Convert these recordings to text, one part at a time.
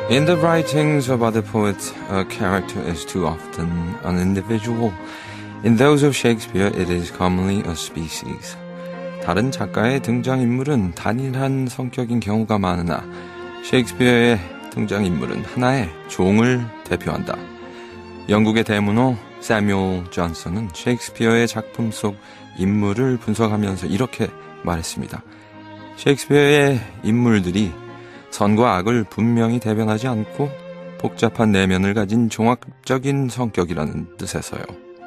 In the writings of other poets, a character is too often an individual. In those of Shakespeare, it is commonly a species. 다른 작가의 등장인물은 단일한 성격인 경우가 많으나 셰익스피어의 등장인물은 하나의 종을 대표한다. 영국의 대문호 세뮤얼 존슨은 셰익스피어의 작품 속 인물을 분석하면서 이렇게 말했습니다. 셰익스피어의 인물들이 선과 악을 분명히 대변하지 않고 복잡한 내면을 가진 종합적인 성격이라는 뜻에서요.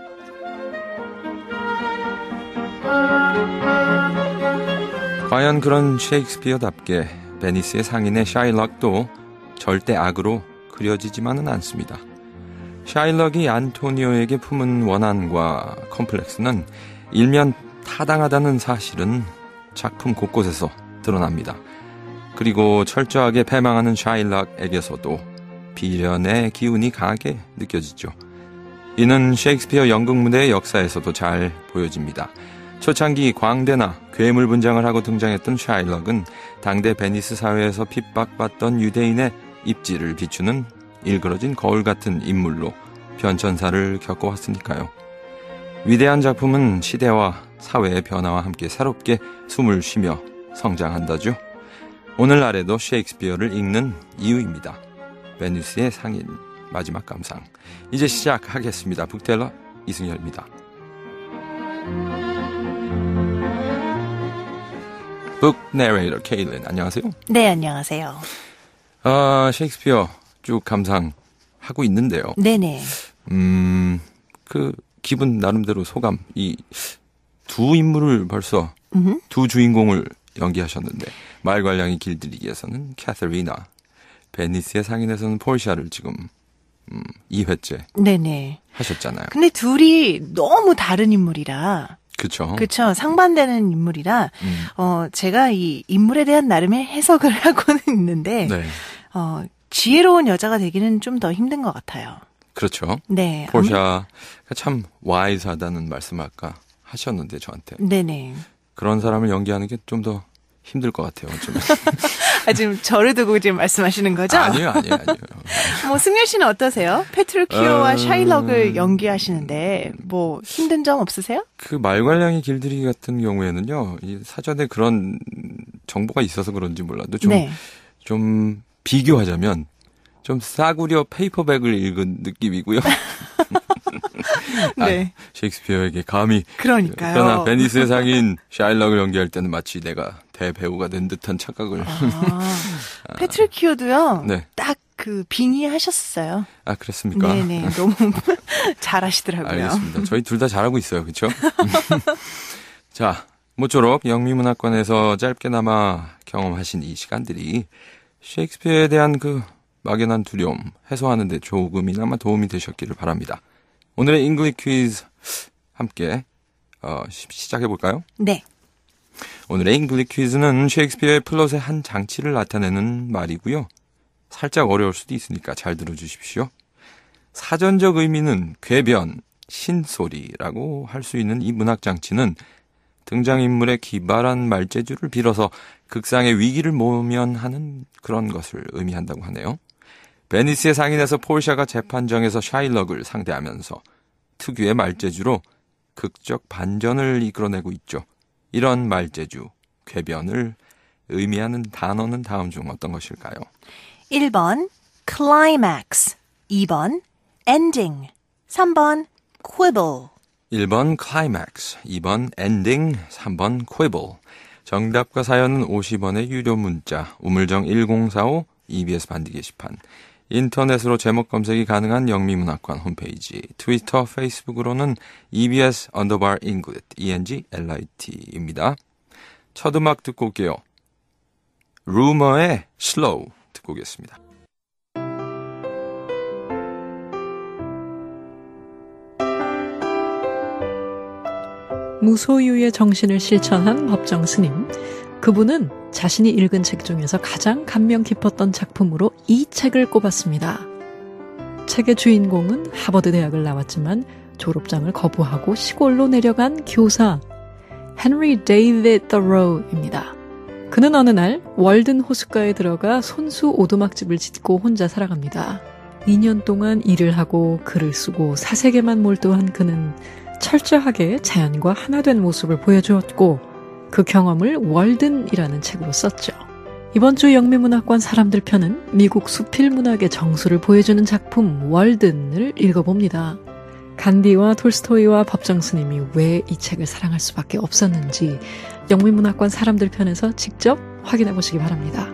과연 그런 셰익스피어답게 베니스의 상인의 샤일록도 절대 악으로 그려지지만은 않습니다. 샤일록이 안토니오에게 품은 원한과 컴플렉스는 일면 타당하다는 사실은 작품 곳곳에서 드러납니다. 그리고 철저하게 패망하는 샤일록에게서도 비련의 기운이 강하게 느껴지죠. 이는 셰익스피어 연극 무대의 역사에서도 잘 보여집니다. 초창기 광대나 괴물 분장을 하고 등장했던 샤일록은 당대 베니스 사회에서 핍박받던 유대인의 입지를 비추는 일그러진 거울 같은 인물로 변천사를 겪어왔으니까요. 위대한 작품은 시대와 사회의 변화와 함께 새롭게 숨을 쉬며 성장한다죠. 오늘날에도 셰익스피어를 읽는 이유입니다. 베니스의 상인 마지막 감상. 이제 시작하겠습니다. 북텔러 이승열입니다. 북 내레이터 케일린, 안녕하세요. 네, 안녕하세요. 셰익스피어 쭉 감상하고 있는데요. 네네. 그 기분 나름대로 소감, 이 두 인물을 벌써 두 주인공을 연기하셨는데 말괄량이 길들이기에서는 캐서리나, 베니스의 상인에서는 포르샤를 지금 2회째 네네. 하셨잖아요. 근데 둘이 너무 다른 인물이라. 그쵸. 그쵸. 상반되는 인물이라, 제가 이 인물에 대한 나름의 해석을 하고는 있는데, 네. 지혜로운 여자가 되기는 좀 더 힘든 것 같아요. 그렇죠. 네. 포르샤가 참 와이즈하다는 말씀을 아까 하셨는데, 저한테. 네네. 그런 사람을 연기하는 게 좀 더 힘들 것 같아요, 어쩌면. 지금 저를 두고 지금 말씀하시는 거죠? 아니요. 뭐, 승열 씨는 어떠세요? 페트루키오와 샤일록을 연기하시는데, 뭐, 힘든 점 없으세요? 그 말괄량이 길들이기 같은 경우에는요, 이 사전에 그런 정보가 있어서 그런지 몰라도 좀 비교하자면, 좀 싸구려 페이퍼백을 읽은 느낌이고요. 네. 셰익스피어에게 감히. 그러니까요. 그러나 베니스의 상인 샤일록을 연기할 때는 마치 내가 대배우가 된 듯한 착각을. 페트루키오도요. 네. 딱 그 빙의하셨어요. 아, 그랬습니까? 네네. 너무 잘하시더라고요. 알겠습니다. 저희 둘 다 잘하고 있어요. 그렇죠? 자, 모쪼록 영미문학관에서 짧게나마 경험하신 이 시간들이 셰익스피어에 대한 그 막연한 두려움 해소하는 데 조금이나마 도움이 되셨기를 바랍니다. 오늘의 잉글리시 퀴즈 함께 시작해볼까요? 네. 오늘의 잉글리시 퀴즈는 셰익스피어의 플롯의 한 장치를 나타내는 말이고요. 살짝 어려울 수도 있으니까 잘 들어주십시오. 사전적 의미는 궤변, 신소리라고 할 수 있는 이 문학장치는 등장인물의 기발한 말재주를 빌어서 극상의 위기를 모면하는 그런 것을 의미한다고 하네요. 베니스의 상인에서 포르샤가 재판정에서 샤일록을 상대하면서 특유의 말재주로 극적 반전을 이끌어내고 있죠. 이런 말재주, 궤변을 의미하는 단어는 다음 중 어떤 것일까요? 1번 climax, 2번 ending, 3번 quibble. 1번 climax, 2번 ending, 3번 quibble. 정답과 사연은 50원의 유료 문자, 우물정 1045, EBS 반디 게시판, 인터넷으로 제목 검색이 가능한 영미문학관 홈페이지, 트위터, 페이스북으로는 EBS_English, ENGLIT입니다. 첫 음악 듣고 올게요. 루머의 slow 듣고 오겠습니다. 무소유의 정신을 실천한 법정 스님. 그분은 자신이 읽은 책 중에서 가장 감명 깊었던 작품으로 이 책을 꼽았습니다. 책의 주인공은 하버드 대학을 나왔지만 졸업장을 거부하고 시골로 내려간 교사 헨리 데이비드 thoreau입니다. 그는 어느 날 월든 호숫가에 들어가 손수 오두막집을 짓고 혼자 살아갑니다. 2년 동안 일을 하고 글을 쓰고 사색에만 몰두한 그는 철저하게 자연과 하나 된 모습을 보여주었고 그 경험을 월든이라는 책으로 썼죠. 이번 주 영미문학관 사람들 편은 미국 수필문학의 정수를 보여주는 작품 월든을 읽어봅니다. 간디와 톨스토이와 법정스님이 왜 이 책을 사랑할 수밖에 없었는지 영미문학관 사람들 편에서 직접 확인해 보시기 바랍니다.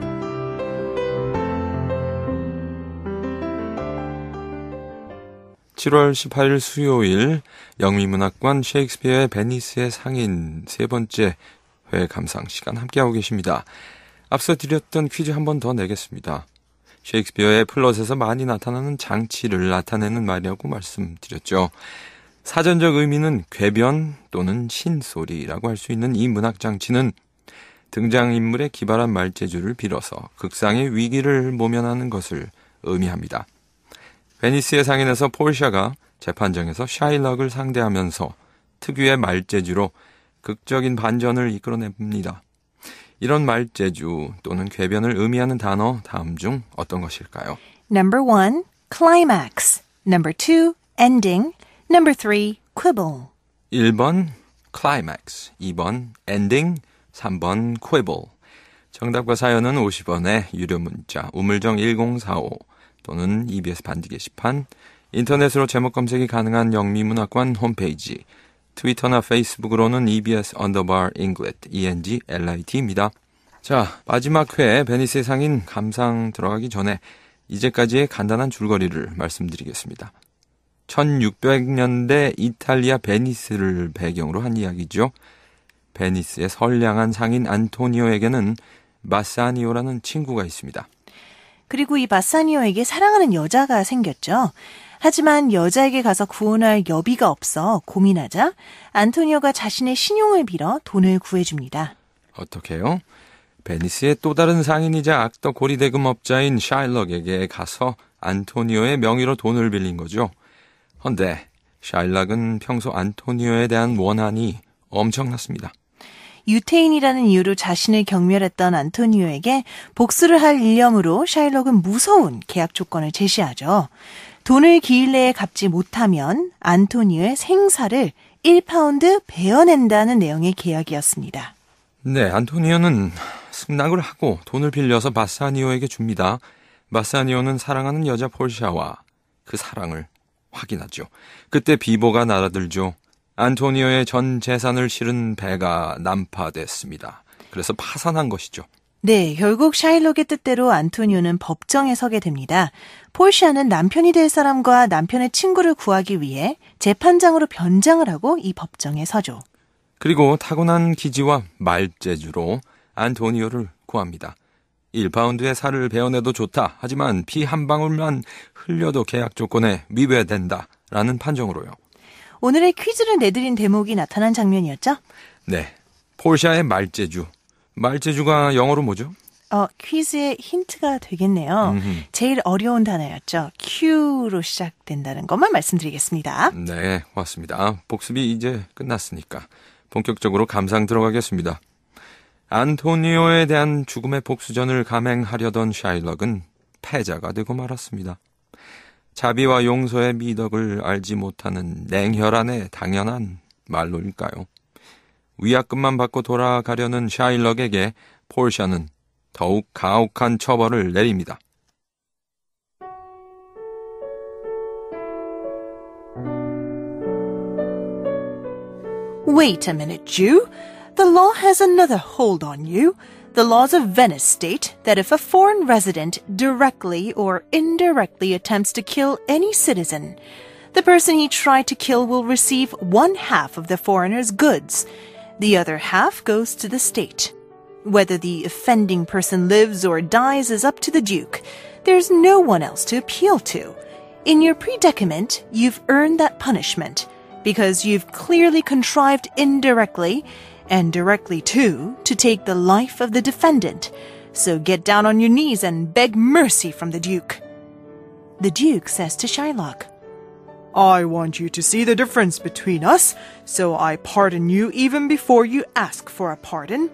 (7월 18일) 수요일 영미문학관 셰익스피어의 베니스의 상인 세 번째 회 감상 시간 함께하고 계십니다. 앞서 드렸던 퀴즈 한 번 더 내겠습니다. 셰익스피어의 플롯에서 많이 나타나는 장치를 나타내는 말이라고 말씀드렸죠. 사전적 의미는 궤변 또는 신소리라고 할 수 있는 이 문학장치는 등장인물의 기발한 말재주를 빌어서 극상의 위기를 모면하는 것을 의미합니다. 베니스의 상인에서 포르샤가 재판정에서 샤일락을 상대하면서 특유의 말재주로 극적인 반전을 이끌어냅니다. 이런 말재주 또는 궤변을 의미하는 단어 다음 중 어떤 것일까요? Number 1, climax. Number 2, ending. Number 3, quibble. 1번 climax, 2번 ending, 3번 quibble. 정답과 사연은 50원의 유료 문자 우물정 1045 또는 EBS 반디 게시판, 인터넷으로 제목 검색이 가능한 영미문학관 홈페이지, 트위터나 페이스북으로는 EBS_Englit, ENGLIT입니다. 자, 마지막 회 베니스의 상인 감상 들어가기 전에 이제까지의 간단한 줄거리를 말씀드리겠습니다. 1600년대 이탈리아 베니스를 배경으로 한 이야기죠. 베니스의 선량한 상인 안토니오에게는 바사니오라는 친구가 있습니다. 그리고 이 바사니오에게 사랑하는 여자가 생겼죠. 하지만 여자에게 가서 구원할 여비가 없어 고민하자 안토니오가 자신의 신용을 빌어 돈을 구해줍니다. 어떻게요? 베니스의 또 다른 상인이자 악덕 고리대금업자인 샤일락에게 가서 안토니오의 명의로 돈을 빌린 거죠. 헌데 샤일락은 평소 안토니오에 대한 원한이 엄청났습니다. 유태인이라는 이유로 자신을 경멸했던 안토니오에게 복수를 할 일념으로 샤일록은 무서운 계약 조건을 제시하죠. 돈을 기일 내에 갚지 못하면 안토니오의 생사를 1파운드 베어낸다는 내용의 계약이었습니다. 네, 안토니오는 승낙을 하고 돈을 빌려서 바사니오에게 줍니다. 바사니오는 사랑하는 여자 포르샤와 그 사랑을 확인하죠. 그때 비보가 날아들죠. 안토니오의 전 재산을 실은 배가 난파됐습니다. 그래서 파산한 것이죠. 네, 결국 샤일록의 뜻대로 안토니오는 법정에 서게 됩니다. 포르샤는 남편이 될 사람과 남편의 친구를 구하기 위해 재판장으로 변장을 하고 이 법정에 서죠. 그리고 타고난 기지와 말재주로 안토니오를 구합니다. 1파운드의 살을 베어내도 좋다. 하지만 피 한 방울만 흘려도 계약 조건에 위배된다. 라는 판정으로요. 오늘의 퀴즈를 내드린 대목이 나타난 장면이었죠? 네, 포르샤의 말재주. 말재주가 영어로 뭐죠? 퀴즈의 힌트가 되겠네요. 제일 어려운 단어였죠. Q로 시작된다는 것만 말씀드리겠습니다. 네, 고맙습니다. 복습이 이제 끝났으니까 본격적으로 감상 들어가겠습니다. 안토니오에 대한 죽음의 복수전을 감행하려던 샤일락은 패자가 되고 말았습니다. 자비와 용서의 미덕을 알지 못하는 냉혈한의 당연한 말로일까요? 위약금만 받고 돌아가려는 샤일락에게 포르샤는 더욱 가혹한 처벌을 내립니다. Wait a minute, Jew. The law has another hold on you. The laws of Venice state that if a foreign resident directly or indirectly attempts to kill any citizen, the person he tried to kill will receive 1/2 of the foreigner's goods. The other half goes to the state. Whether the offending person lives or dies is up to the Duke. There's no one else to appeal to. In your predicament, you've earned that punishment because you've clearly contrived indirectly and directly too, to take the life of the defendant. So get down on your knees and beg mercy from the Duke. The Duke says to Shylock, I want you to see the difference between us, so I pardon you even before you ask for a pardon.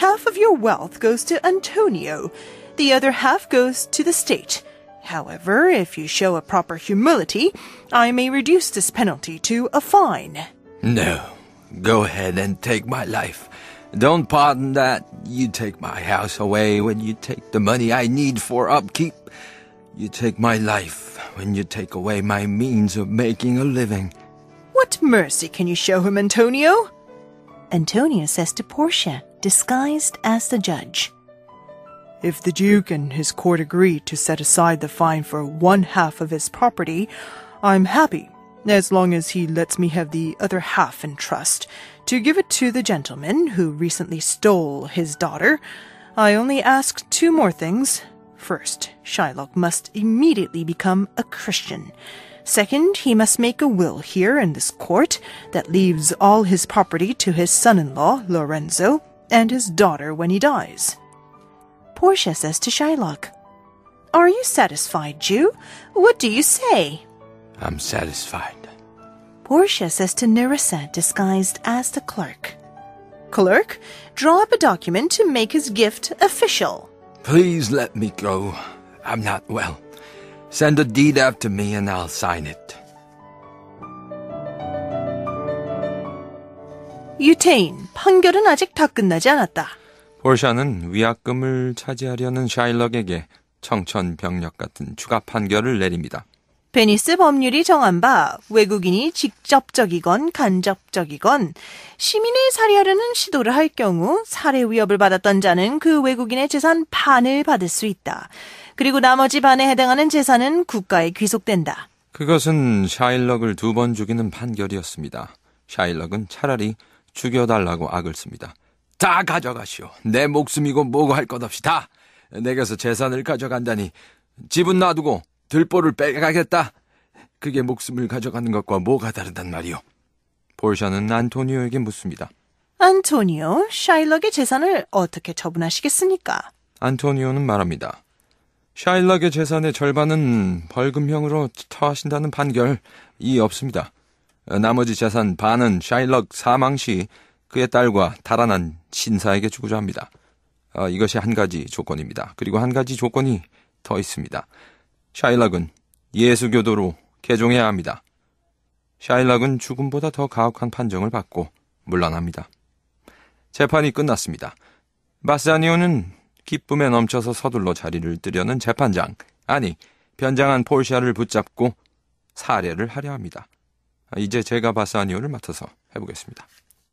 Half of your wealth goes to Antonio. The other half goes to the state. However, if you show a proper humility, I may reduce this penalty to a fine. No, go ahead and take my life. Don't pardon that. You take my house away when you take the money I need for upkeep. You take my life when you take away my means of making a living. What mercy can you show him, Antonio? Antonio says to Portia, disguised as the judge. If the Duke and his court agree to set aside the fine for 1/2 of his property, I'm happy, as long as he lets me have the other half in trust, to give it to the gentleman who recently stole his daughter. I only ask 2 more things. First, Shylock must immediately become a Christian. Second, he must make a will here in this court that leaves all his property to his son-in-law, Lorenzo, and his daughter when he dies. Portia says to Shylock, Are you satisfied, Jew? What do you say? I'm satisfied. Portia says to Nerissa, disguised as the clerk. Clerk, draw up a document to make his gift official. Please let me go. I'm not well. Send a deed after me and I'll sign it. 유태인, 판결은 아직 다 끝나지 않았다. 포르샤는 위약금을 차지하려는 샤일럭에게 청천벽력 같은 추가 판결을 내립니다. 베니스 법률이 정한 바 외국인이 직접적이건 간접적이건 시민을 살해하려는 시도를 할 경우 살해 위협을 받았던 자는 그 외국인의 재산 반을 받을 수 있다. 그리고 나머지 반에 해당하는 재산은 국가에 귀속된다. 그것은 샤일럭을 2번 죽이는 판결이었습니다. 샤일럭은 차라리 죽여달라고 악을 씁니다. 다 가져가시오. 내 목숨이고 뭐고 할 것 없이 다. 내게서 재산을 가져간다니 집은 놔두고 들보를 빼가겠다. 그게 목숨을 가져가는 것과 뭐가 다르단 말이오. 포르샤는 안토니오에게 묻습니다. 안토니오, 샤일럭의 재산을 어떻게 처분하시겠습니까? 안토니오는 말합니다. 샤일럭의 재산의 절반은 벌금형으로 처하신다는 판결이 없습니다. 나머지 재산 반은 샤일럭 사망 시 그의 딸과 달아난 신사에게 주고자 합니다. 이것이 한 가지 조건입니다. 그리고 한 가지 조건이 더 있습니다. 샤일락은 예수교도로 개종해야 합니다. 샤일락은 죽음보다 더 가혹한 판정을 받고 물러납니다. 재판이 끝났습니다. 바사니오는 기쁨에 넘쳐서 서둘러 자리를 뜨려는 재판장, 아니 변장한 포르샤를 붙잡고 살해를 하려 합니다. 이제 제가 바사니오를 맡아서 해보겠습니다.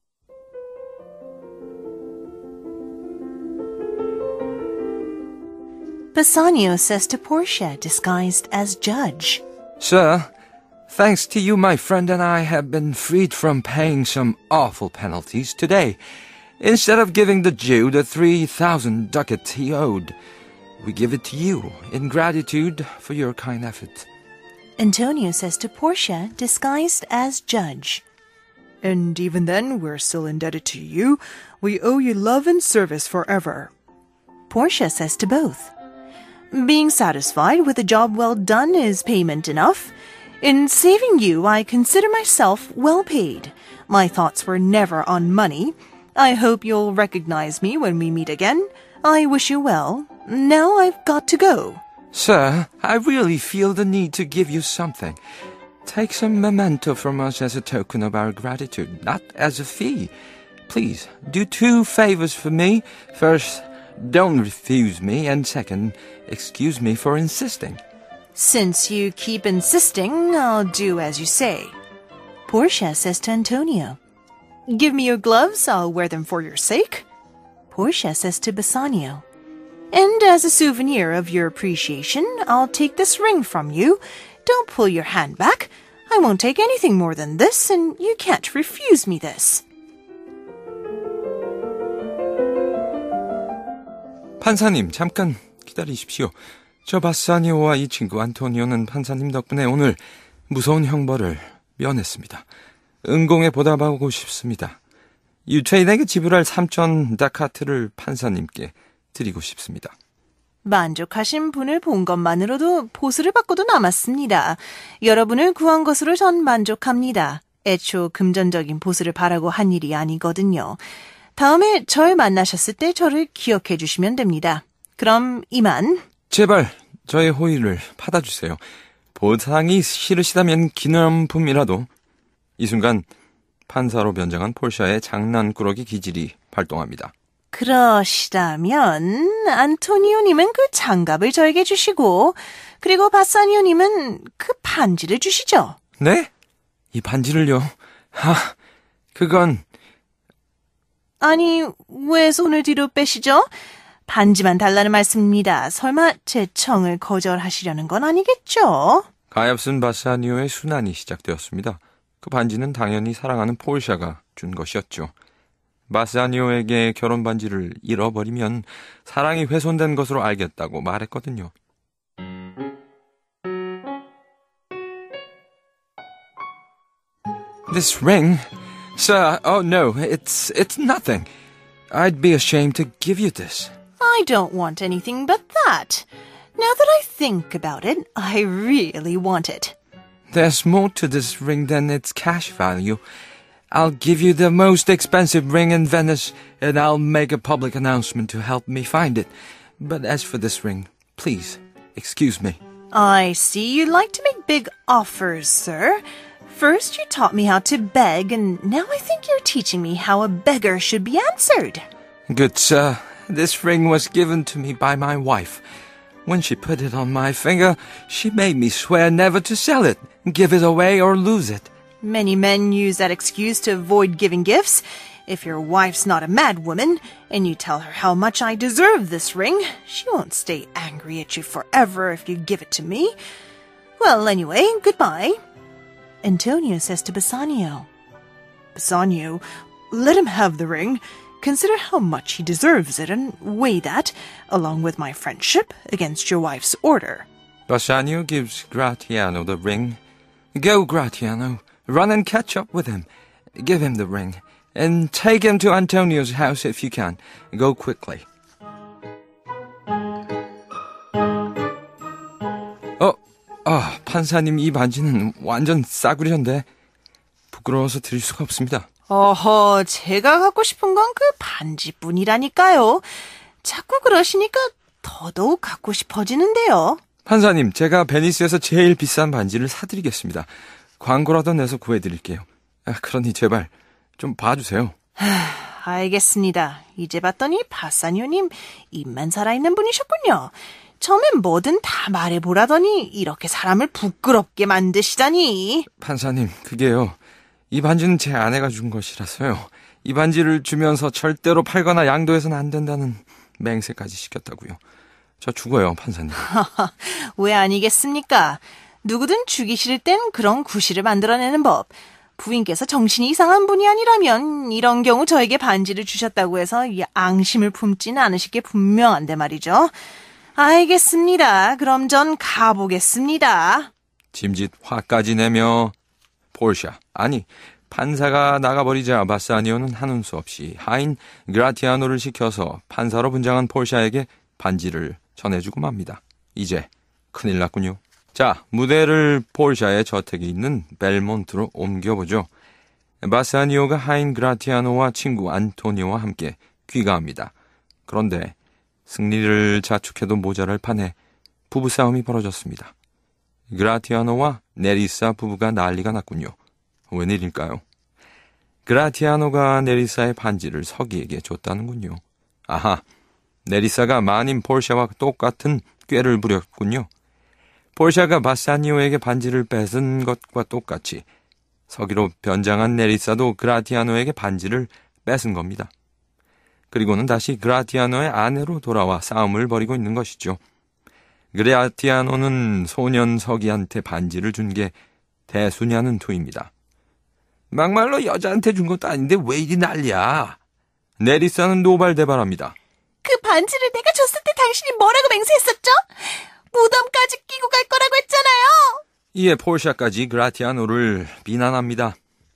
Bassanio says to Portia, disguised as judge. Sir, thanks to you, my friend and I have been freed from paying some awful penalties today. Instead of giving the Jew the 3,000 ducats he owed, we give it to you in gratitude for your kind effort. Antonio says to Portia, disguised as judge. And even then, we're still indebted to you. We owe you love and service forever. Portia says to both. Being satisfied with a job well done is payment enough. In saving you, I consider myself well paid. My thoughts were never on money. I hope you'll recognize me when we meet again. I wish you well. Now I've got to go. Sir, I really feel the need to give you something. Take some memento from us as a token of our gratitude, not as a fee. Please, do 2 favors for me. First, don't refuse me, and second, excuse me for insisting. Since you keep insisting, I'll do as you say. Portia says to Antonio. Give me your gloves, I'll wear them for your sake. Portia says to Bassanio. And as a souvenir of your appreciation, I'll take this ring from you. Don't pull your hand back. I won't take anything more than this, and you can't refuse me this. 판사님, 잠깐 기다리십시오. 저 바사니오와 이 친구 안토니오는 판사님 덕분에 오늘 무서운 형벌을 면했습니다. 은공에 보답하고 싶습니다. 유태인에게 지불할 3,000 다카트를 판사님께 드리고 싶습니다. 만족하신 분을 본 것만으로도 보수를 받고도 남았습니다. 여러분을 구한 것으로 전 만족합니다. 애초 금전적인 보수를 바라고 한 일이 아니거든요. 다음에 절 만나셨을 때 저를 기억해 주시면 됩니다. 그럼 이만. 제발 저의 호의를 받아주세요. 보상이 싫으시다면 기념품이라도. 이 순간 판사로 변장한 폴샤의 장난꾸러기 기질이 발동합니다. 그러시다면 안토니오님은 그 장갑을 저에게 주시고 그리고 바사니오님은 그 반지를 주시죠. 네? 이 반지를요? 그건... 아니, 왜 손을 뒤로 빼시죠? 반지만 달라는 말씀입니다. 설마 제 청을 거절하시려는 건 아니겠죠? 가엾은 바사니오의 순환이 시작되었습니다. 그 반지는 당연히 사랑하는 폴샤가 준 것이었죠. 바사니오에게 결혼 반지를 잃어버리면 사랑이 훼손된 것으로 알겠다고 말했거든요. This ring? Sir, oh no, it's nothing. I'd be ashamed to give you this. I don't want anything but that. Now that I think about it, I really want it. There's more to this ring than its cash value. I'll give you the most expensive ring in Venice, and I'll make a public announcement to help me find it. But as for this ring, please, excuse me. I see you like to make big offers, sir. First you taught me how to beg, and now I think you're teaching me how a beggar should be answered. Good sir, this ring was given to me by my wife. When she put it on my finger, she made me swear never to sell it, give it away, or lose it. Many men use that excuse to avoid giving gifts. If your wife's not a mad woman, and you tell her how much I deserve this ring, she won't stay angry at you forever if you give it to me. Well, anyway, goodbye. Antonio says to Bassanio, Bassanio, let him have the ring. Consider how much he deserves it and weigh that, along with my friendship, against your wife's order. Bassanio gives Gratiano the ring. Go, Gratiano. Run and catch up with him. Give him the ring. And take him to Antonio's house if you can. Go quickly. 판사님 이 반지는 완전 싸구려인데 부끄러워서 드릴 수가 없습니다. 어허, 제가 갖고 싶은 건 그 반지뿐이라니까요. 자꾸 그러시니까 더더욱 갖고 싶어지는데요. 판사님, 제가 베니스에서 제일 비싼 반지를 사드리겠습니다. 광고라도 내서 구해드릴게요. 그러니 제발 좀 봐주세요. 알겠습니다. 이제 봤더니 바사니오님 입만 살아있는 분이셨군요. 처음엔 뭐든 다 말해보라더니 이렇게 사람을 부끄럽게 만드시다니. 판사님, 그게요. 이 반지는 제 아내가 준 것이라서요. 이 반지를 주면서 절대로 팔거나 양도해서는 안 된다는 맹세까지 시켰다고요. 저 죽어요, 판사님. 왜 아니겠습니까? 누구든 죽이 싫을 땐 그런 구실을 만들어내는 법. 부인께서 정신이 이상한 분이 아니라면 이런 경우 저에게 반지를 주셨다고 해서 이 앙심을 품지는 않으실 게 분명한데 말이죠. 알겠습니다. 그럼 전 가보겠습니다. 짐짓 화까지 내며 폴샤, 아니 판사가 나가버리자 바사니오는 하는 수 없이 하인 그라티아노를 시켜서 판사로 분장한 폴샤에게 반지를 전해주고 맙니다. 이제 큰일 났군요. 자, 무대를 폴샤의 저택이 있는 벨몬트로 옮겨보죠. 바사니오가 하인 그라티아노와 친구 안토니오와 함께 귀가합니다. 그런데 승리를 자축해도 모자랄 판에 부부싸움이 벌어졌습니다. 그라티아노와 네리사 부부가 난리가 났군요. 웬일일까요? 그라티아노가 네리사의 반지를 서기에게 줬다는군요. 아하, 네리사가 마님 폴샤와 똑같은 꾀를 부렸군요. 폴샤가 바사니오에게 반지를 뺏은 것과 똑같이 서기로 변장한 네리사도 그라티아노에게 반지를 뺏은 겁니다. 그리고는 다시 그라티아노의 아내로 돌아와 싸움을 벌이고 있는 것이죠. 그라티아노는 소년 서기한테 반지를 준 게 대수냐는 투입니다. 막말로 여자한테 준 것도 아닌데 왜 이리 난리야. 네리사는 노발대발합니다. 그 반지를 내가 줬을 때 당신이 뭐라고 맹세했었죠? 무덤까지 끼고 갈 거라고 했잖아요. 이에 폴샤까지 그라티아노를 비난합니다.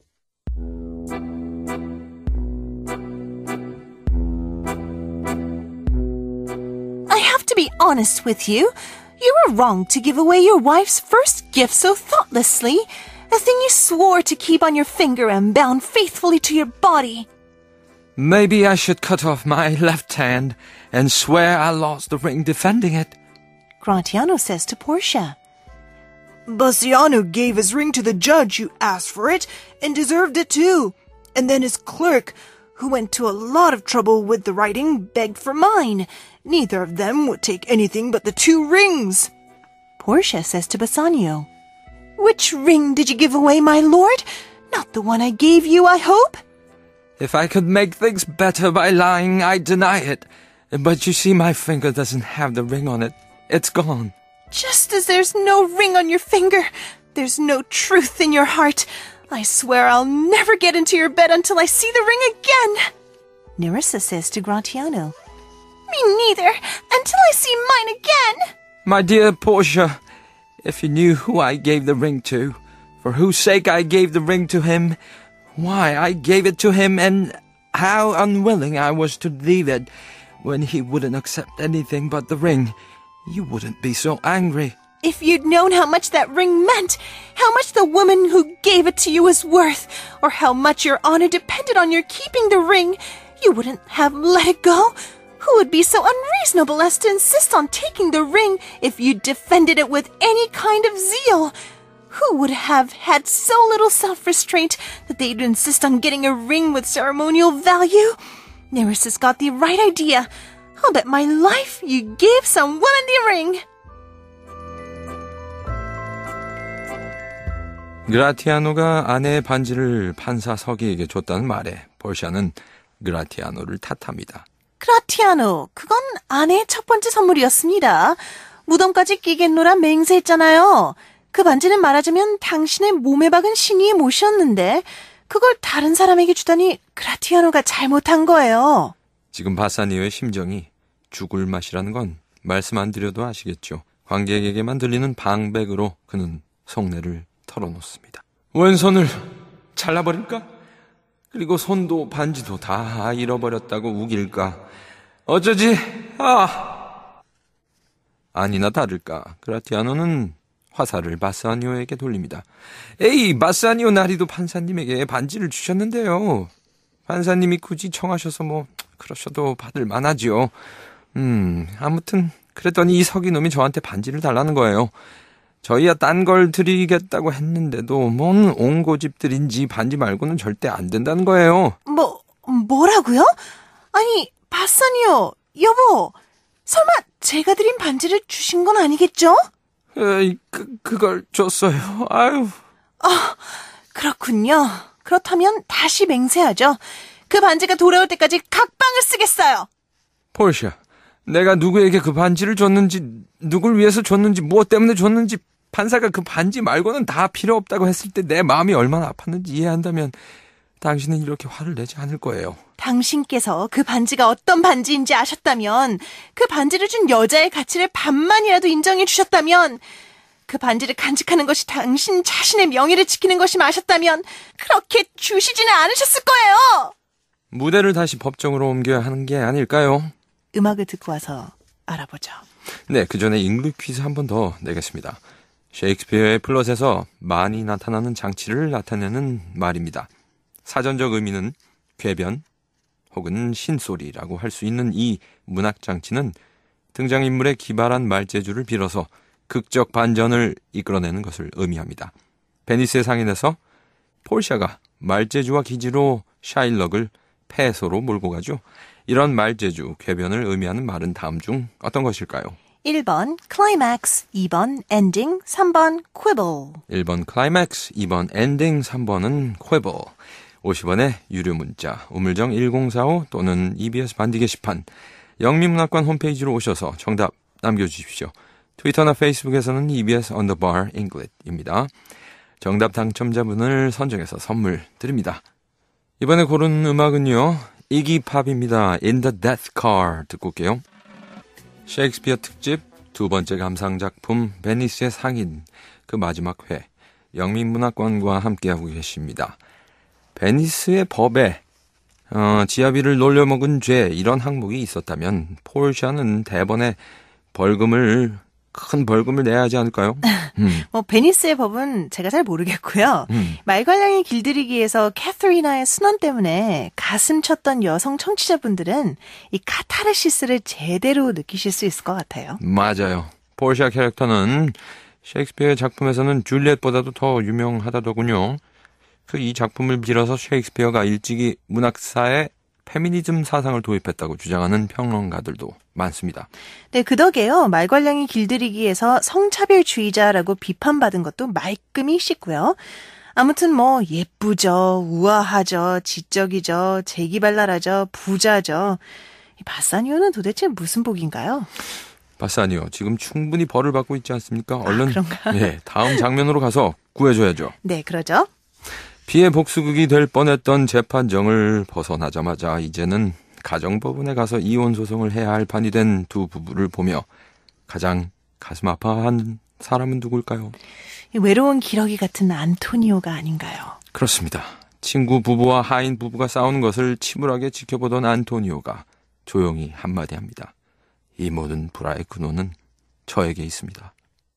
I have to be honest with you. You were wrong to give away your wife's first gift so thoughtlessly, a thing you swore to keep on your finger and bound faithfully to your body. Maybe I should cut off my left hand and swear I lost the ring defending it. Gratiano says to Portia. Bassiano gave his ring to the judge who asked for it and deserved it too. And then his clerk, who went to a lot of trouble with the writing, begged for mine. Neither of them would take anything but the 2 rings. Portia says to Bassanio. Which ring did you give away, my lord? Not the one I gave you, I hope? If I could make things better by lying, I'd deny it. But you see, my finger doesn't have the ring on it. It's gone. Just as there's no ring on your finger, there's no truth in your heart. I swear I'll never get into your bed until I see the ring again. Nerissa says to Gratiano. Me neither, until I see mine again. My dear Portia, if you knew who I gave the ring to, for whose sake I gave the ring to him, why I gave it to him, and how unwilling I was to leave it when he wouldn't accept anything but the ring, you wouldn't be so angry. If you'd known how much that ring meant, how much the woman who gave it to you was worth, or how much your honor depended on your keeping the ring, you wouldn't have let it go. Who would be so unreasonable as to insist on taking the ring if you defended it with any kind of zeal? Who would have had so little self-restraint that they'd insist on getting a ring with ceremonial value? Nerissa's got the right idea. I'll bet my life you gave some woman the ring. 그라티아노가 아내의 반지를 판사 서기에게 줬다는 말에 포르샤는 그라티아노를 탓합니다. 그라티아노, 그건 아내의 첫 번째 선물이었습니다. 무덤까지 끼겠노라 맹세했잖아요. 그 반지는 말하자면 당신의 몸에 박은 신의의 못이었는데 그걸 다른 사람에게 주다니 그라티아노가 잘못한 거예요. 지금 바사니오의 심정이 죽을 맛이라는 건 말씀 안 드려도 아시겠죠. 관객에게만 들리는 방백으로 그는 속내를 털어놓습니다. 왼손을 잘라버릴까? 그리고 손도 반지도 다 잃어버렸다고 우길까? 어쩌지? 아니나 다를까 그라티아노는 화살을 바사니오에게 돌립니다. 에이, 바사니오 나리도 판사님에게 반지를 주셨는데요. 판사님이 굳이 청하셔서 그러셔도 받을 만하지요. 아무튼 그랬더니 이 서기놈이 저한테 반지를 달라는 거예요. 저희야 딴 걸 드리겠다고 했는데도 뭔 옹고집들인지 반지 말고는 절대 안 된다는 거예요. 뭐라고요? 아니, 바사니오, 여보, 설마 제가 드린 반지를 주신 건 아니겠죠? 에이, 그걸 줬어요. 아유. 그렇군요. 그렇다면 다시 맹세하죠. 그 반지가 돌아올 때까지 각방을 쓰겠어요. 포르샤, 내가 누구에게 그 반지를 줬는지, 누굴 위해서 줬는지, 무엇 때문에 줬는지, 판사가 그 반지 말고는 다 필요 없다고 했을 때 내 마음이 얼마나 아팠는지 이해한다면 당신은 이렇게 화를 내지 않을 거예요. 당신께서 그 반지가 어떤 반지인지 아셨다면, 그 반지를 준 여자의 가치를 반만이라도 인정해 주셨다면, 그 반지를 간직하는 것이 당신 자신의 명예를 지키는 것임을 아셨다면 그렇게 주시지는 않으셨을 거예요. 무대를 다시 법정으로 옮겨야 하는 게 아닐까요? 음악을 듣고 와서 알아보죠. 네, 그 전에 잉글리시 퀴즈 한 번 더 내겠습니다. 셰익스피어의 플롯에서 많이 나타나는 장치를 나타내는 말입니다. 사전적 의미는 궤변 혹은 신소리라고 할 수 있는 이 문학장치는 등장인물의 기발한 말재주를 빌어서 극적 반전을 이끌어내는 것을 의미합니다. 베니스의 상인에서 폴샤가 말재주와 기지로 샤일럭을 패소로 몰고 가죠. 이런 말재주, 궤변을 의미하는 말은 다음 중 어떤 것일까요? 1번 climax, 2번 ending, 3번 quibble. 1번 클라이맥스, 2번 엔딩, 3번은 quibble. 50원의 유료 문자, 우물정 1045 또는 EBS 반디 게시판, 영미문학관 홈페이지로 오셔서 정답 남겨주십시오. 트위터나 페이스북에서는 EBS_English입니다. 정답 당첨자분을 선정해서 선물 드립니다. 이번에 고른 음악은요, 이기팝입니다. In the Death Car 듣고 올게요. 셰익스피어 특집 두 번째 감상작품 베니스의 상인, 그 마지막 회, 영미문학관과 함께하고 계십니다. 베니스의 법에 지하비를 놀려먹은 죄, 이런 항목이 있었다면 폴샤는 대번에 벌금을 큰 벌금을 내야 하지 않을까요? 베니스의 법은 제가 잘 모르겠고요. 말괄량이 길들이기에서 캐서리나의 순환 때문에 가슴 쳤던 여성 청취자분들은 이 카타르시스를 제대로 느끼실 수 있을 것 같아요. 맞아요. 포르샤 캐릭터는 셰익스피어의 작품에서는 줄리엣보다도 더 유명하다더군요. 이 작품을 빌어서 셰익스피어가 일찍이 문학사에 페미니즘 사상을 도입했다고 주장하는 평론가들도 많습니다. 네, 그 덕에요. 말괄량이 길들이기에서 성차별주의자라고 비판받은 것도 말끔히 씻고요. 아무튼 예쁘죠, 우아하죠, 지적이죠, 재기발랄하죠, 부자죠. 이 바사니오는 도대체 무슨 복인가요? 바사니오, 지금 충분히 벌을 받고 있지 않습니까? 얼른 그런가? 예, 다음 장면으로 가서 구해줘야죠. 네, 그러죠. 피해 복수극이 될 뻔했던 재판정을 벗어나자마자 이제는 가정법원에 가서 이혼 소송을 해야 할 판이 된 두 부부를 보며 가장 가슴 아파한 사람은 누굴까요? 이 외로운 기러기 같은 안토니오가 아닌가요? 그렇습니다. 친구 부부와 하인 부부가 싸우는 것을 침울하게 지켜보던 안토니오가 조용히 한마디 합니다. 이 모든 불화의 근원은 저에게 있습니다.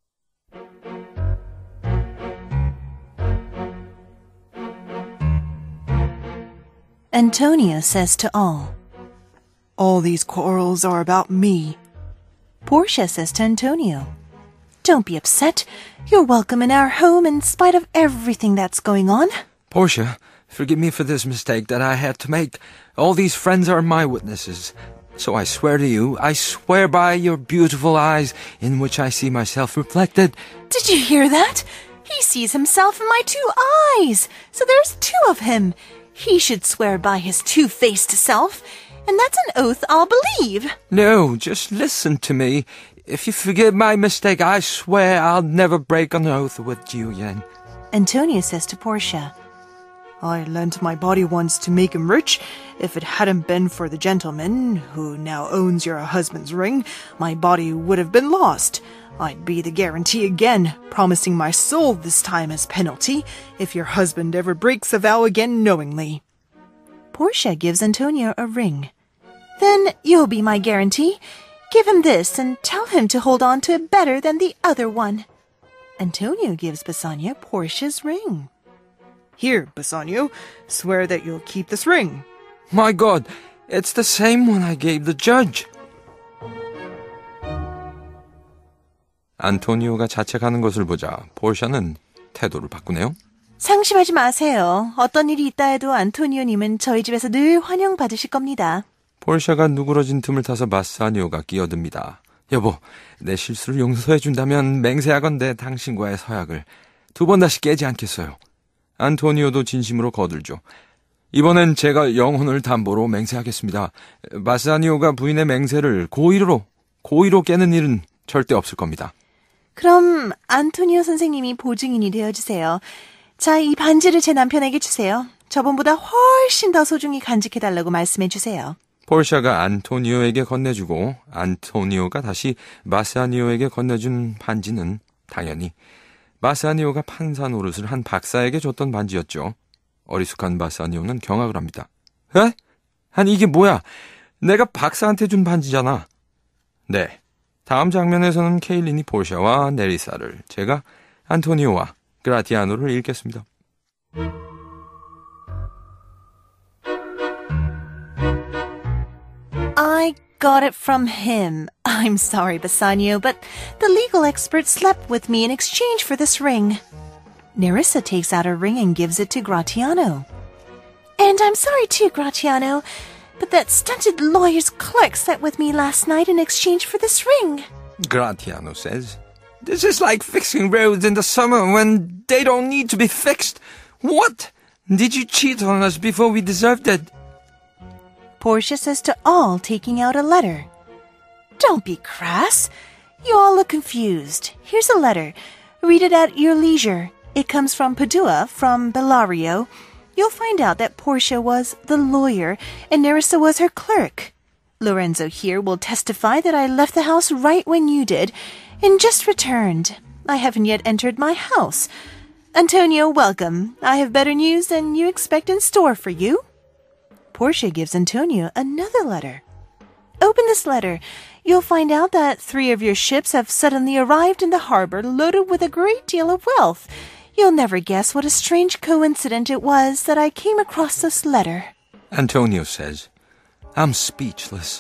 Antonio says to all these quarrels are about me. Portia says to Antonio, don't be upset. You're welcome in our home in spite of everything that's going on. Portia, forgive me for this mistake that I had to make. All these friends are my witnesses. So I swear to you, I swear by your beautiful eyes in which I see myself reflected. Did you hear that? He sees himself in my two eyes. So there's two of him. He should swear by his two-faced self. And that's an oath I'll believe. No, just listen to me. If you forgive my mistake, I swear I'll never break an oath with you again. Antonio says to Portia, I lent my body once to make him rich. If it hadn't been for the gentleman who now owns your husband's ring, my body would have been lost. I'd be the guarantee again, promising my soul this time as penalty if your husband ever breaks a vow again knowingly. Portia gives Antonio a ring. Then you'll be my guarantee. Give him this and tell him to hold on to it better than the other one. Antonio gives Bassanio Portia's ring. Here, Bassanio, swear that you'll keep this ring. My God, it's the same one I gave the judge. 안토니오가 자책하는 것을 보자 포르샤는 태도를 바꾸네요. 상심하지 마세요. 어떤 일이 있다 해도 안토니오님은 저희 집에서 늘 환영받으실 겁니다. 포르샤가 누그러진 틈을 타서 바사니오가 끼어듭니다. 여보, 내 실수를 용서해준다면 맹세하건대 당신과의 서약을 두 번 다시 깨지 않겠어요. 안토니오도 진심으로 거들죠. 이번엔 제가 영혼을 담보로 맹세하겠습니다. 바사니오가 부인의 맹세를 고의로 깨는 일은 절대 없을 겁니다. 그럼 안토니오 선생님이 보증인이 되어주세요. 자, 이 반지를 제 남편에게 주세요. 저번보다 훨씬 더 소중히 간직해달라고 말씀해주세요. 포르샤가 안토니오에게 건네주고 안토니오가 다시 바사니오에게 건네준 반지는 당연히 바사니오가 판사 노릇을 한 박사에게 줬던 반지였죠. 어리숙한 바사니오는 경악을 합니다. 에? 아니 이게 뭐야? 내가 박사한테 준 반지잖아. 네. 다음 장면에서는 케일린이 포르샤와 네리사를, 제가 안토니오와 그라티아노를 읽겠습니다. I got it from him. I'm sorry, Bassanio, but the legal expert slept with me in exchange for this ring. Nerissa takes out a ring and gives it to Gratiano. And I'm sorry too, Gratiano, but that stunted lawyer's clerk slept with me last night in exchange for this ring. Gratiano says, This is like fixing roads in the summer when they don't need to be fixed. What? Did you cheat on us before we deserved it? Portia says to all, taking out a letter. Don't be crass. You all look confused. Here's a letter. Read it at your leisure. It comes from Padua, from Bellario. You'll find out that Portia was the lawyer and Nerissa was her clerk. Lorenzo here will testify that I left the house right when you did and just returned. I haven't yet entered my house. Antonio, welcome. I have better news than you expect in store for you. Portia gives Antonio another letter. Open this letter. you'll find out that 3 of your ships have suddenly arrived in the harbor loaded with a great deal of wealth. You'll never guess what a strange coincidence it was that I came across this letter. Antonio says, I'm speechless.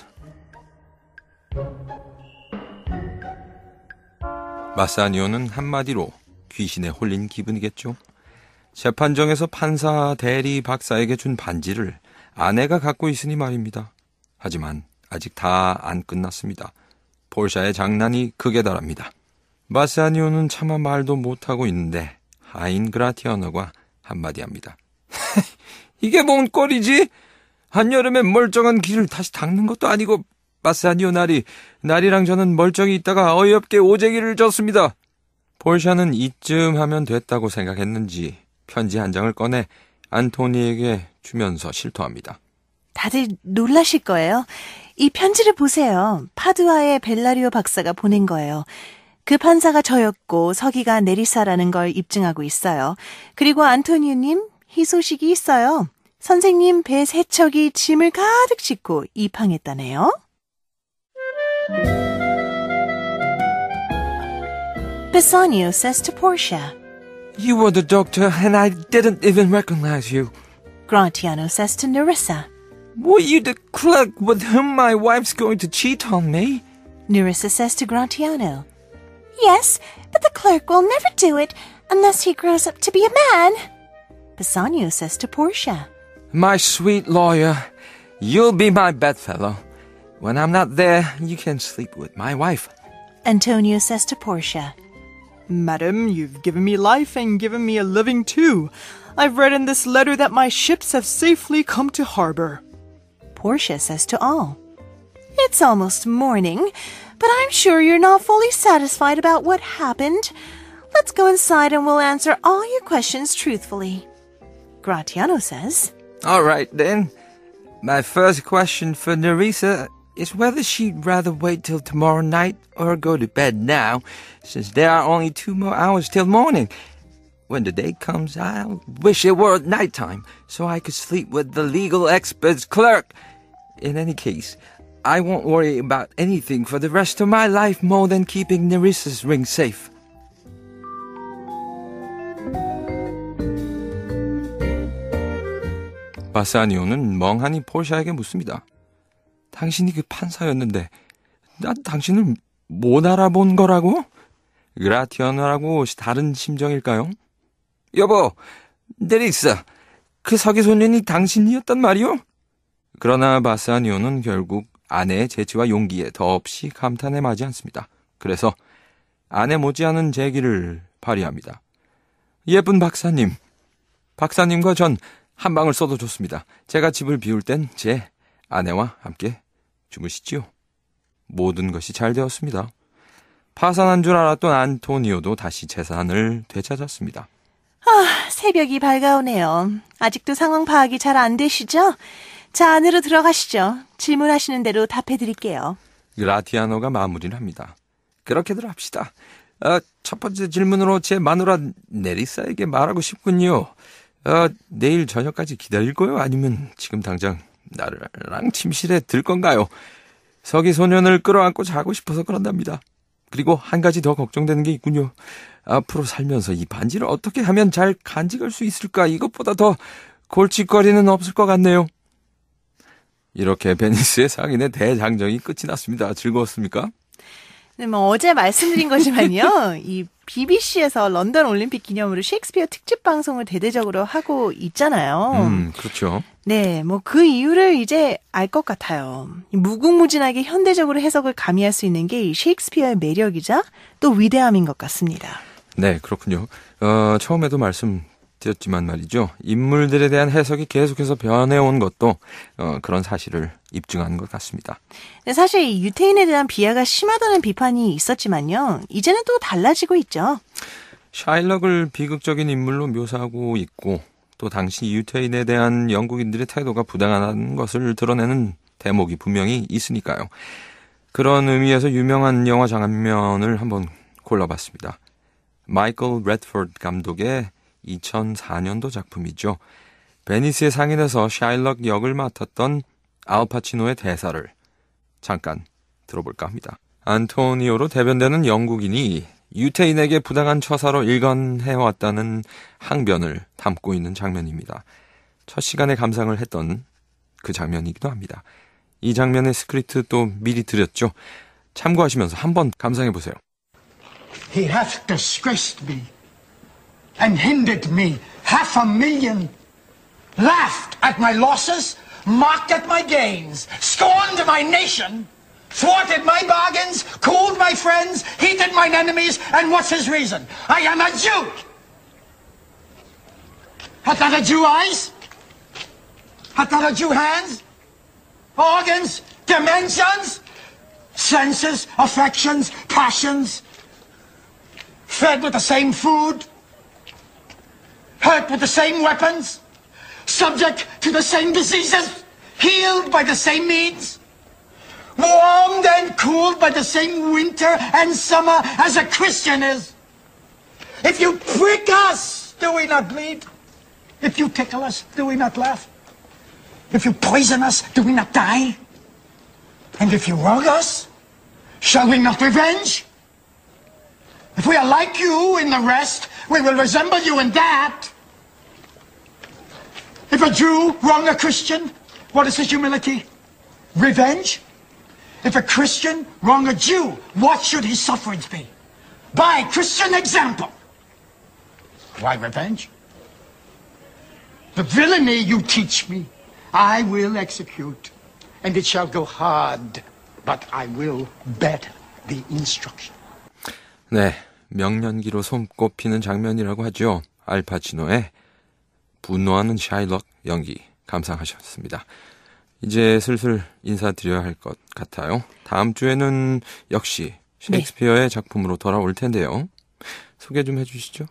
마사니오는 한마디로 귀신에 홀린 기분이겠죠. 재판정에서 판사 대리 박사에게 준 반지를 아내가 갖고 있으니 말입니다. 하지만 아직 다 안 끝났습니다. 폴샤의 장난이 극에 달합니다. 마사니오는 차마 말도 못하고 있는데 하인 그라티아노가 한마디 합니다. 이게 뭔 꼴이지? 한여름에 멀쩡한 길을 다시 닦는 것도 아니고 마사니오 날이랑 저는 멀쩡히 있다가 어이없게 오재기를 졌습니다. 폴샤는 이쯤 하면 됐다고 생각했는지 편지 한 장을 꺼내 안토니에게 주면서 실토합니다. 다들 놀라실 거예요. 이 편지를 보세요. 파두아의 벨라리오 박사가 보낸 거예요. 그 판사가 저였고 서기가 네리사라는 걸 입증하고 있어요. 그리고 안토니오님, 희소식이 있어요. 선생님 배 세척이 짐을 가득 싣고 입항했다네요. Bassanio says to Portia. You were the doctor and I didn't even recognize you. Gratiano says to Nerissa. Were you the clerk with whom my wife's going to cheat on me? Nerissa says to Gratiano. Yes, but the clerk will never do it unless he grows up to be a man. Bassanio says to Portia. My sweet lawyer, you'll be my bedfellow. When I'm not there, you can sleep with my wife. Antonio says to Portia. Madam, you've given me life and given me a living too. I've read in this letter that my ships have safely come to harbor. Portia says to all. It's almost morning, but I'm sure you're not fully satisfied about what happened. Let's go inside and we'll answer all your questions truthfully. Gratiano says. All right, then. My first question for Nerissa is whether she'd rather wait till tomorrow night or go to bed now, since there are only 2 more hours till morning. When the day comes, I'll wish it were nighttime, so I could sleep with the legal expert's clerk. In any case, I won't worry about anything for the rest of my life more than keeping Nerissa's ring safe. 바사니오는 멍하니 폴샤에게 묻습니다. 당신이 그 판사였는데 난 당신을 못 알아본 거라고? 그라티아노라고 다른 심정일까요? 여보, 네리사, 그 서기 소년이 당신이었단 말이오? 그러나 바사니오는 결국 아내의 재치와 용기에 더없이 감탄에 마지 않습니다. 그래서 아내 못지않은 재기를 발휘합니다. 예쁜 박사님과 전 한 방을 써도 좋습니다. 제가 집을 비울 땐 제 아내와 함께 주무시지요. 모든 것이 잘 되었습니다. 파산한 줄 알았던 안토니오도 다시 재산을 되찾았습니다. 새벽이 밝아오네요. 아직도 상황 파악이 잘 안 되시죠? 자, 안으로 들어가시죠. 질문하시는 대로 답해드릴게요. 그라티아노가 마무리를 합니다. 그렇게들 합시다. 첫 번째 질문으로 제 마누라 네리사에게 말하고 싶군요. 내일 저녁까지 기다릴 거요? 아니면 지금 당장 나랑 침실에 들 건가요? 서기 소년을 끌어안고 자고 싶어서 그런답니다. 그리고 한 가지 더 걱정되는 게 있군요. 앞으로 살면서 이 반지를 어떻게 하면 잘 간직할 수 있을까? 이것보다 더 골칫거리는 없을 것 같네요. 이렇게 베니스의 상인의 대장정이 끝이 났습니다. 즐거웠습니까? 네, 어제 말씀드린 거지만요. 이 BBC에서 런던 올림픽 기념으로 셰익스피어 특집 방송을 대대적으로 하고 있잖아요. 그렇죠. 네, 그 이유를 이제 알 것 같아요. 무궁무진하게 현대적으로 해석을 가미할 수 있는 게 이 셰익스피어의 매력이자 또 위대함인 것 같습니다. 네, 그렇군요. 처음에도 말씀드렸지만 말이죠. 인물들에 대한 해석이 계속해서 변해온 것도 그런 사실을 입증하는 것 같습니다. 네, 사실 이 유태인에 대한 비하가 심하다는 비판이 있었지만요. 이제는 또 달라지고 있죠. 샤일록을 비극적인 인물로 묘사하고 있고 또 당시 유태인에 대한 영국인들의 태도가 부당하다는 것을 드러내는 대목이 분명히 있으니까요. 그런 의미에서 유명한 영화 장면을 한번 골라봤습니다. 마이클 레드포드 감독의 2004년도 작품이죠. 베니스의 상인에서 샤일록 역을 맡았던 알파치노의 대사를 잠깐 들어볼까 합니다. 안토니오로 대변되는 영국인이 유태인에게 부당한 처사로 일관해왔다는 항변을 담고 있는 장면입니다. 첫 시간에 감상을 했던 그 장면이기도 합니다. 이 장면의 스크립트 또 미리 드렸죠. 참고하시면서 한번 감상해보세요. He hath disgraced me and hindered me 500,000, laughed at my losses, mocked at my gains, scorned my nation, thwarted my bargains, cooled my friends, heated mine enemies, and what's his reason? I am a Jew! Hath not a Jew eyes? Hath not a Jew hands? Organs? Dimensions? Senses? Affections? Passions? Fed with the same food? Hurt with the same weapons? Subject to the same diseases? Healed by the same means? Warmed and cooled by the same winter and summer as a Christian is? If you prick us, do we not bleed? If you tickle us, do we not laugh? If you poison us, do we not die? And if you wrong us, shall we not revenge? If we are like you in the rest, we will resemble you in that. If a Jew wrong a Christian, what is his humility? Revenge? If a Christian wrong a Jew, what should his sufferings be? By Christian example. Why revenge? The villainy you teach me, I will execute, and it shall go hard, but I will better the instruction. 네, 명년기로 손꼽히는 장면이라고 하죠. 알파치노의 분노하는 샤일록 연기 감상하셨습니다. 이제 슬슬 인사드려야 할 것 같아요. 다음 주에는 역시 셰익스피어의 작품으로 돌아올 텐데요. 소개 좀 해주시죠.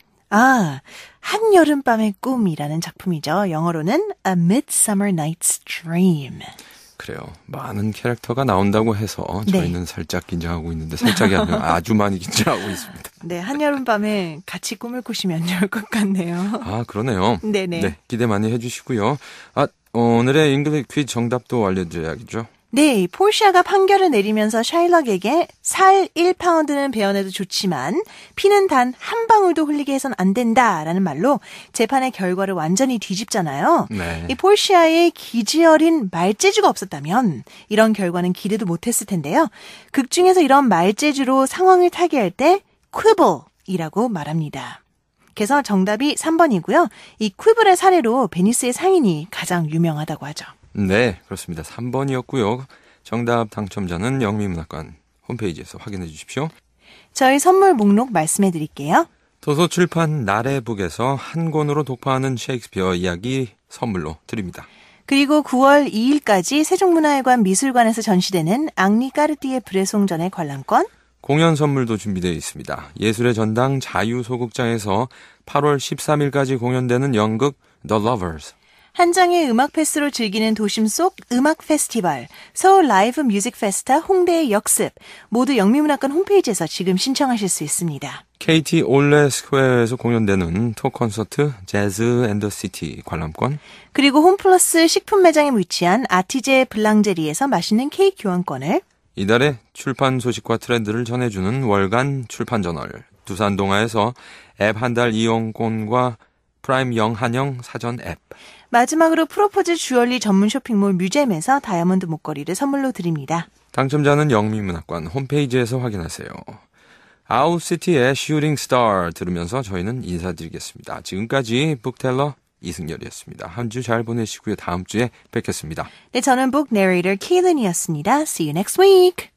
한여름밤의 꿈이라는 작품이죠. 영어로는 A Midsummer Night's Dream. 그래요. 많은 캐릭터가 나온다고 해서 저희는 살짝 긴장하고 있는데 살짝이 아니라 아주 많이 긴장하고 있습니다. 네, 한여름밤에 같이 꿈을 꾸시면 좋을 것 같네요. 그러네요. 네네. 네, 기대 많이 해주시고요. 오늘의 잉글리시 퀴즈 정답도 알려드려야겠죠. 네, 포르시아가 판결을 내리면서 샤일록에게 살 1파운드는 베어내도 좋지만 피는 단 한 방울도 흘리게 해선 안 된다라는 말로 재판의 결과를 완전히 뒤집잖아요. 네. 이 포르시아의 기지 어린 말재주가 없었다면 이런 결과는 기대도 못했을 텐데요. 극 중에서 이런 말재주로 상황을 타개할 때 퀴블이라고 말합니다. 그래서 정답이 3번이고요. 이 퀴블의 사례로 베니스의 상인이 가장 유명하다고 하죠. 네, 그렇습니다. 3번이었고요. 정답 당첨자는 영미문학관 홈페이지에서 확인해 주십시오. 저희 선물 목록 말씀해 드릴게요. 도서출판 나래북에서 한 권으로 독파하는 셰익스피어 이야기 선물로 드립니다. 그리고 9월 2일까지 세종문화회관 미술관에서 전시되는 앙리 까르띠에 브레송전의 관람권, 공연 선물도 준비되어 있습니다. 예술의 전당 자유소극장에서 8월 13일까지 공연되는 연극 The Lovers, 한 장의 음악 패스로 즐기는 도심 속 음악 페스티벌, 서울 라이브 뮤직 페스타 홍대의 역습, 모두 영미문학관 홈페이지에서 지금 신청하실 수 있습니다. KT 올레 스퀘어에서 공연되는 토 콘서트 재즈 앤더 시티 관람권, 그리고 홈플러스 식품 매장에 위치한 아티제 블랑제리에서 맛있는 케이크 교환권을, 이달의 출판 소식과 트렌드를 전해주는 월간 출판저널 두산동아에서 앱 한 달 이용권과 프라임 영한영 사전 앱, 마지막으로 프로포즈 주얼리 전문 쇼핑몰 뮤잼에서 다이아몬드 목걸이를 선물로 드립니다. 당첨자는 영미문학관 홈페이지에서 확인하세요. 아웃시티의 슈팅 스타 들으면서 저희는 인사드리겠습니다. 지금까지 북텔러 이승열이었습니다. 한 주 잘 보내시고요. 다음 주에 뵙겠습니다. 네, 저는 북 내레이터 케일린이었습니다. See you next week.